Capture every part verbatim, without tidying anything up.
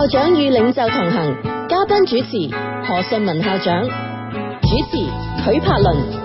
校長與領袖同行，嘉賓主持何順文校長，主持許柏倫。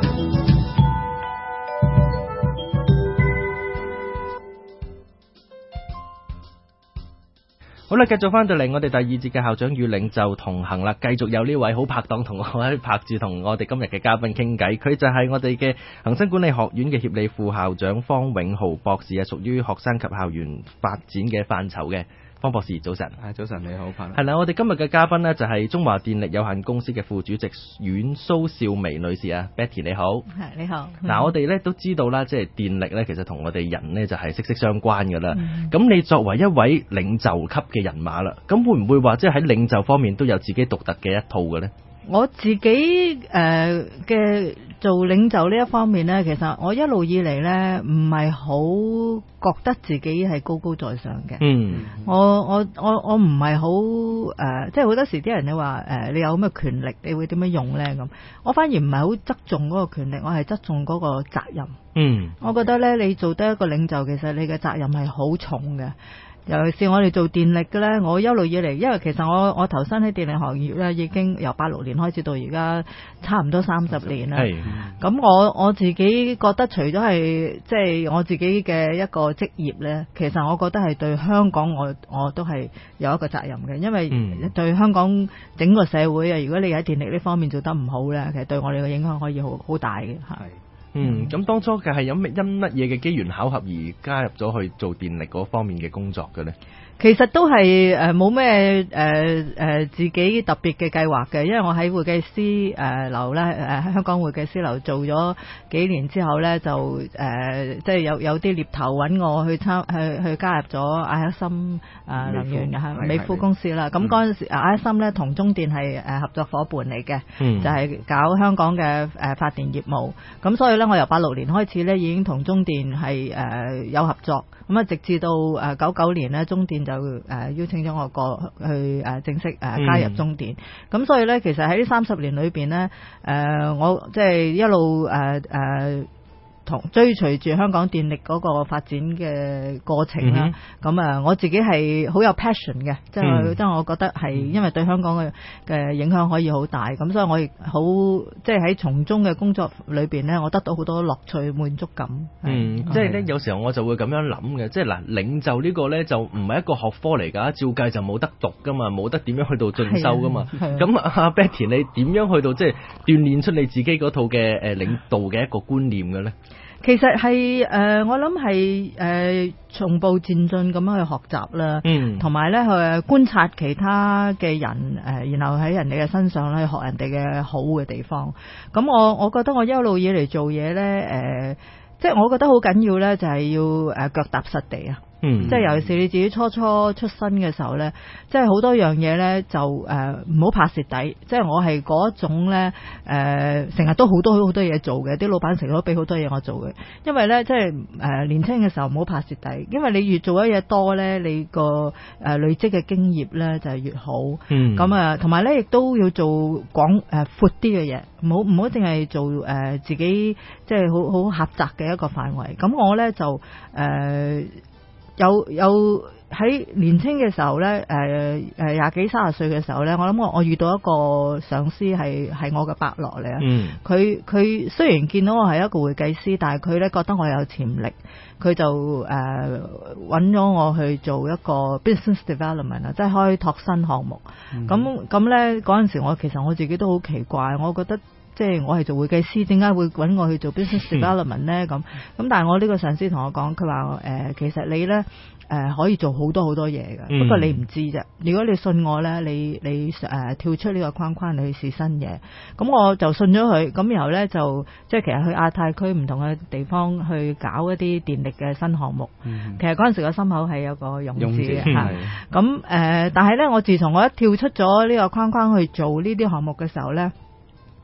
好啦，繼續翻到嚟我哋第二節嘅校長與領袖同行啦，繼續有呢位好拍檔同我喺拍住同我哋今日嘅嘉賓傾偈，佢就係我哋嘅恒生管理學院嘅協理副校長方永豪博士啊，屬於學生及校園發展嘅範疇嘅。方博士早晨。 係早晨，你好，柏倫。 係啦，我哋今日嘅嘉賓呢，就係中華電力有限公司嘅副主席阮蘇少薇女士啊 ，Betty 你好。 係你好。 嗱、嗯，我哋咧都知道啦，即係電力咧，其實同我哋人呢就係息息相關噶啦。咁、嗯、你作為一位領袖級嘅人馬啦，咁會唔會話即係喺領袖方面都有自己獨特嘅一套嘅呢？ 我自己誒嘅、呃、做領袖呢一方面呢，其實我一路以嚟呢唔係好覺得自己係高高在上嘅。嗯，我我我我唔係好誒，即係好多時啲人你話誒，你有咩權力，你會點樣用呢？咁我反而唔係好側重嗰個權力，我係側重嗰個責任。嗯，我覺得呢，你做得一個領袖，其實你嘅責任係好重嘅。尤其是我哋做電力嘅呢，我一路以嚟，因為其實我我投身喺電力行業呢，已經由八六年開始到而家差唔多三十年啦。咁我我自己覺得，除咗係即係我自己嘅一個職業呢，其實我覺得係對香港我我都係有一個責任嘅，因為對香港整個社會啊，如果你喺電力呢方面做得唔好呢，其實對我哋嘅影響可以好好大嘅。係。 嗯，咁當初嘅係有咩因乜嘢嘅機緣巧合而加入咗去做電力嗰方面嘅工作嘅呢？ 其實都係誒冇咩誒誒自己特別嘅計劃嘅，因為我喺會計師誒樓咧誒香港會計師樓做咗幾年之後咧，就誒即係有有啲獵頭揾我去參去去加入咗艾克森誒能源嘅係美孚公司啦。咁嗰陣時艾克森咧同中電係誒合作伙伴嚟嘅，嗯、就係搞香港嘅誒發電業務。咁所以咧，我由八六年開始咧已經同中電係誒有合作。咁啊，直至到誒九九年咧，中電就誒邀請咗我過去誒正式誒加入中電。咁、嗯、所以咧，其實喺呢三十年裏邊咧，誒我即係一路誒誒同追隨住香港電力嗰個發展嘅過程啦。咁啊、嗯，我自己係好有 passion 嘅，即係即係我覺得係因為對香港嘅嘅影響可以好大，咁所以我亦好即係喺從中嘅工作裏邊咧，我得到好多樂趣滿足感。 嗯，即係咧有時候我就會咁樣諗嘅，即係嗱領袖呢個咧就唔係一個學科嚟㗎，照計就冇得讀㗎嘛，冇得點樣去到進修㗎嘛。咁阿 Betty 你點樣去到即係鍛鍊出你自己嗰套嘅誒領導嘅一個觀念嘅咧？ 其實係誒、呃，我諗係誒，從步漸進咁樣去學習啦，同埋咧去觀察其他嘅人誒、呃，然後喺人哋嘅身上咧學人哋嘅好嘅地方。咁我我覺得我一路以嚟做嘢咧，誒、呃，即係我覺得好緊要咧，就係要誒腳踏實地啊。嗯，即係尤其是你自己初初出身嘅時候咧，即係好多樣嘢咧就誒唔好怕蝕底。即係我係嗰種咧誒，成、呃、日都好多好多嘢做嘅，啲老闆成日都俾好多嘢我做嘅。因為咧即係誒、呃、年輕嘅時候唔好怕蝕底，因為你越做一嘢多咧，你個誒、呃、累積嘅經驗咧就係越好。嗯，咁啊，同埋咧亦都要做廣誒闊啲嘅嘢，唔好唔好淨係做誒、呃、自己即係好好狹窄嘅一個範圍。咁我咧就誒。呃有有喺年輕嘅時候咧，誒誒廿幾三十歲嘅時候咧，我諗我我遇到一個上司係係我嘅伯樂嚟啊。嗯，佢佢雖然見到我係一個會計師，但係佢咧覺得我有潛力，佢就誒揾咗我去做一個 business development 啊，即係開拓新項目。咁咁咧嗰陣時，我其實我自己都好奇怪，我覺得。即係我係做會計師，點解會揾我去做 business development 咧？咁咁、嗯，但係我呢個上司同我講，佢話誒，其實你咧誒、呃、可以做好多好多嘢嘅，嗯、不過你唔知啫。如果你信我咧，你你誒、呃、跳出呢個框框，你去試新嘢。咁我就信咗佢。咁然後咧就即係其實去亞太區唔同嘅地方去搞一啲電力嘅新項目。嗯、其實嗰陣時個心口係有個勇字嘅嚇。咁誒、呃，但係咧，我自從我一跳出咗呢個框框去做呢啲項目嘅時候咧。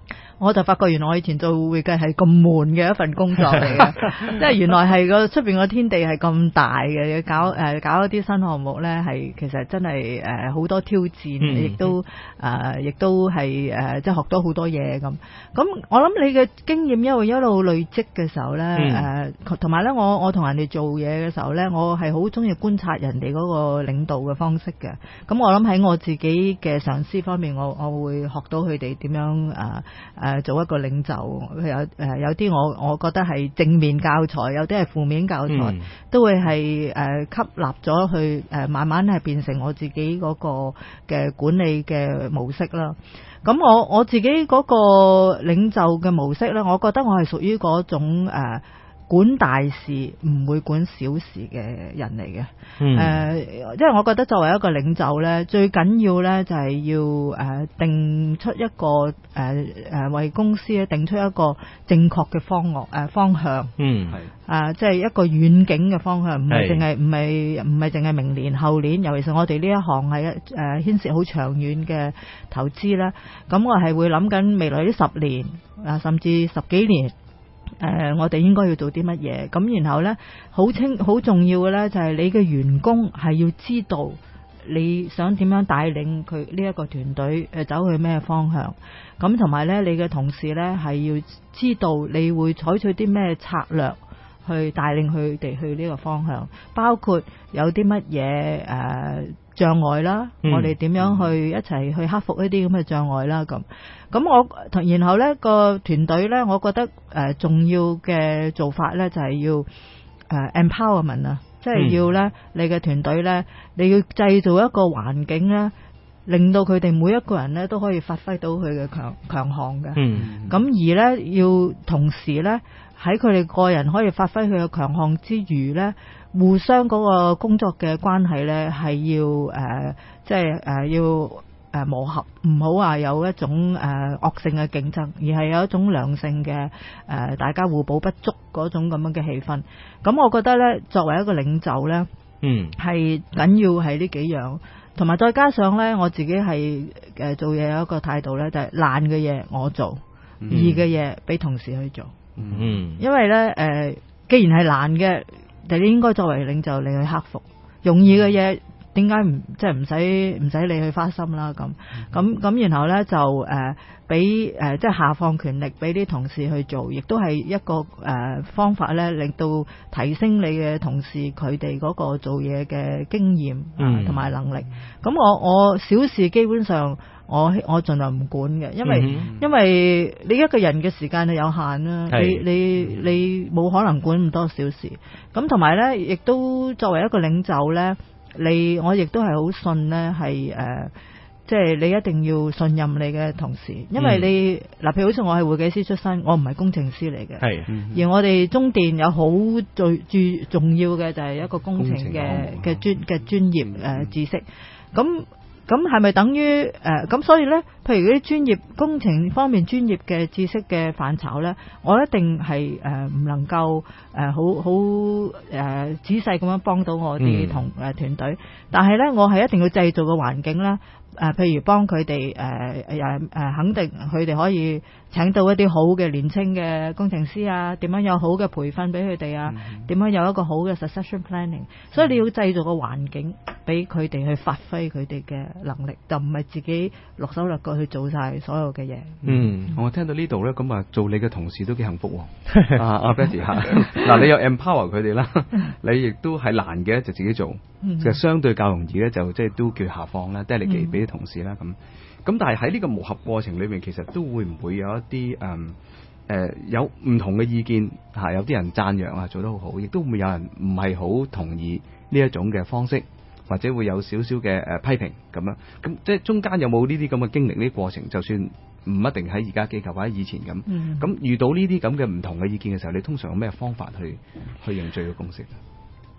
我就發覺原來我以前做會計係咁悶嘅一份工作嚟嘅，即係原來係個出邊個天地係咁大嘅，要搞誒、呃、搞一啲新項目咧，係其實真係誒好多挑戰，亦、嗯、都誒亦、呃、都係誒、呃、即係學到好多嘢咁。咁我諗你嘅經驗一路一路累積嘅時候咧，誒同埋咧我我同人哋做嘢嘅時候咧，我係好中意觀察人哋嗰個領導嘅方式嘅。咁我諗喺我自己嘅上司方面，我我會學到佢哋點樣誒誒、呃、做一個領袖。有誒、呃、有啲我我覺得係正面教材，有啲係負面教材，嗯、都會係誒、呃、吸納咗去誒、呃、慢慢係變成我自己嗰個嘅管理嘅模式啦。咁我我自己嗰個領袖嘅模式咧，我覺得我係屬於嗰種誒、呃、管大事唔會管小事嘅人嚟嘅。誒、嗯呃，因為我覺得作為一個領袖咧，最緊要咧就係要誒、呃、定出一個誒誒、呃、為公司咧定出一個正確嘅方案誒、呃、方向。嗯，係啊，即係一個遠景嘅方向，唔係淨係唔係唔係淨係明年後年，尤其是我哋呢一行係一誒牽涉好長遠嘅投資啦。咁我係會諗緊未來呢十年啊，甚至十幾年。誒、呃，我哋應該要做啲乜嘢？咁然後呢，好清好重要嘅呢，就係你嘅員工係要知道你想點樣帶領佢呢一個團隊誒走去咩方向。咁同埋呢，你嘅同事呢係要知道你會採取啲咩策略去帶領佢哋去呢個方向，包括有啲乜嘢誒障礙啦，嗯、我哋點樣去一齊去克服一啲咁嘅障礙啦咁。咁我然後呢個團隊呢，我覺得誒、呃、重要嘅做法呢，就係、是、要誒、呃、empowerment 啊，即係要呢、嗯、你嘅團隊呢，你要製造一個環境呢，令到佢哋每一個人呢都可以發揮到佢嘅強強項嘅。嗯，咁而呢，要同時呢，喺佢哋個人可以發揮佢嘅強項之餘呢，互相嗰個工作嘅關係呢，係要誒、呃，即係誒、呃、要。誒磨合，唔好話有一種誒、呃、惡性嘅競爭，而係有一種良性嘅誒、呃、大家互補不足嗰種咁樣嘅氣氛。咁我覺得呢，作為一個領袖呢，嗯，係緊要係呢幾樣，同埋再加上呢，我自己係誒、呃、做嘢有一個態度呢，就係、是、難嘅嘢我做，嗯、易嘅嘢俾同事去做。嗯，因為呢，誒、呃，既然係難嘅，你應該作為領袖你去克服，容易嘅嘢。點解唔即係唔使唔使你去花心啦？咁咁咁，然後咧就誒俾誒即係下放權力俾啲同事去做，亦都係一個誒、呃、方法咧，令到提升你嘅同事佢哋嗰個做嘢嘅經驗同埋、呃、能力。咁我我小事基本上我我盡量唔管嘅，因為、嗯、因為你一個人嘅時間係有限啦，你你你冇可能管咁多小事。咁同埋咧，亦都作為一個領袖咧。你我亦都係好信呢，係誒、呃，即係你一定要信任你嘅同事，因為你嗱，譬、嗯、如好似我係會計師出身，我唔係工程師嚟嘅，係，而我哋中電有好最最重要嘅就係一個工程嘅嘅專嘅專業誒、呃、知識，咁。咁係咪等於誒？咁、呃、所以呢，譬如嗰啲專業工程方面專業嘅知識嘅範疇呢，我一定係誒唔能夠誒、呃、好好誒、呃、仔細咁樣幫到我啲同誒團隊，但係呢，我係一定要製造個環境啦。誒、呃，譬如幫佢哋誒誒誒，肯定佢哋可以請到一啲好嘅年輕嘅工程師啊，點樣有好嘅培訓俾佢哋啊，點、嗯、樣有一個好嘅 succession planning，所以你要製造個環境俾佢哋去發揮佢哋嘅能力，就唔係自己落手落腳去做晒所有嘅嘢。 嗯，嗯我聽到呢度咧，咁啊做你嘅同事都幾幸福喎。啊阿 Betty 吓，嗱你有 empower 佢哋啦，你亦都係難嘅就自己做，嗯、其實相對較容易咧就即係都叫下放啦 delegate 俾啲同事啦咁。咁但係喺呢個磨合過程裏面，其實都會唔會有一啲誒誒有唔同嘅意見嚇？有啲人讚揚啊做得好好，亦都會有人唔係好同意呢一種嘅方式，或者會有少少嘅誒批評咁樣。咁即係中間有冇呢啲咁嘅經歷呢啲過程？就算唔一定喺而家機構或者以前咁，咁、嗯、遇到呢啲咁嘅唔同嘅意見嘅時候，你通常有咩方法去去凝聚個共識？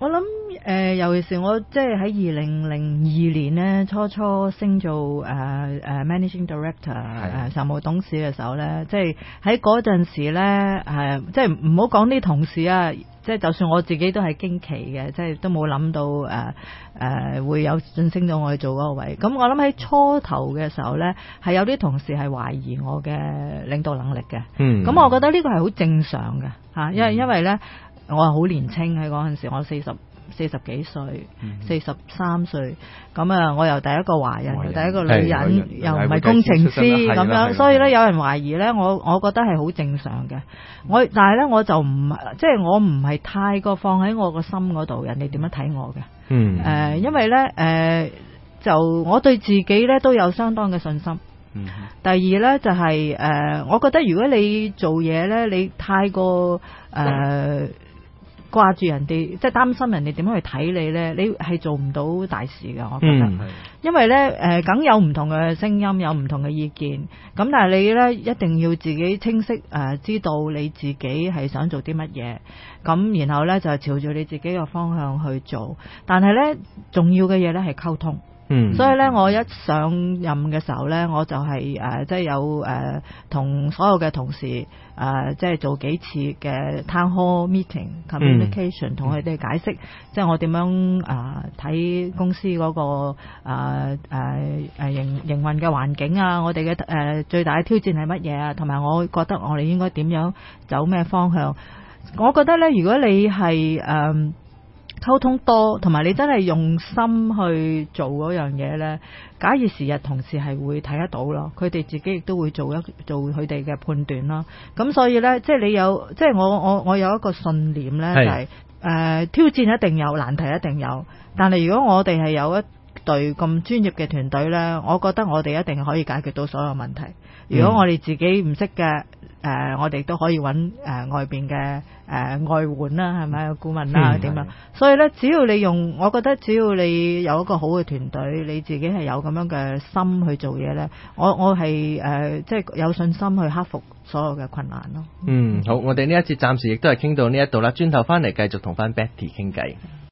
我諗誒、呃，尤其是我即係喺二零零二年咧，初初升做誒誒、呃呃、Managing Director 誒、呃、常務董事嘅時候咧，即係喺嗰陣時咧誒、呃，即係唔好講啲同事啊，即係就算我自己都係驚奇嘅，即係都冇諗到誒誒、呃呃、會有晉升到我去做嗰個位。咁我諗喺初頭嘅時候咧，係有啲同事係懷疑我嘅領導能力嘅。嗯，咁我覺得呢個係好正常嘅嚇，因為因為咧。我係好年青喺嗰陣時，我四十四十幾歲，四十三歲，咁啊，我又第一個華人，又第一個女人，又唔係工程師咁樣，所以咧有人懷疑咧，我我覺得係好正常嘅。我但係咧我就唔即係我唔係太過放喺我個心嗰度，人哋點樣睇我嘅？嗯，誒、呃，因為咧誒、呃，就我對自己咧都有相當嘅信心。嗯、第二咧就係、是、誒、呃，我覺得如果你做嘢咧，你太過誒。呃掛住人哋，即係擔心人哋點樣去睇你呢？你係做唔到大事嘅，我覺得。嗯、因為呢，誒、呃，梗有唔同嘅聲音，有唔同嘅意見。咁但係你呢，一定要自己清晰誒、呃，知道你自己係想做啲乜嘢。咁然後呢，就朝住你自己嘅方向去做。但係呢，重要嘅嘢呢係溝通。嗯，所以咧，我一上任嘅時候咧，我就係、是、誒、呃，即係有誒，同、呃、所有嘅同事誒、呃，即係做幾次嘅 town hall meeting communication，同佢哋解釋，即係我點樣誒睇、呃、公司嗰、那個誒誒誒營營運嘅環境啊，我哋嘅誒最大嘅挑戰係乜嘢啊，同埋我覺得我哋應該點樣走咩方向？我覺得咧，如果你係誒。呃溝通多，同埋你真係用心去做嗰樣嘢呢，假以時日，同事係會睇得到咯。佢哋自己亦都會做一做佢哋嘅判斷咯。咁所以呢，即係你有，即係我我我有一個信念呢，就係、是、誒、呃、挑戰一定有，難題一定有。但係如果我哋係有一隊咁專業嘅團隊呢，我覺得我哋一定可以解決到所有問題。如果我哋自己唔識嘅，誒、呃，我哋都可以揾誒、呃、外邊嘅誒外援啦，係咪顧問啦點樣？所以咧，只要你用，我覺得只要你有一個好嘅團隊，你自己係有咁樣嘅心去做嘢咧，我我係誒即係有信心去克服所有嘅困難咯。 嗯，好，我哋呢一節暫時亦都係傾到呢一度啦，轉頭翻嚟繼續同翻 Betty 傾偈。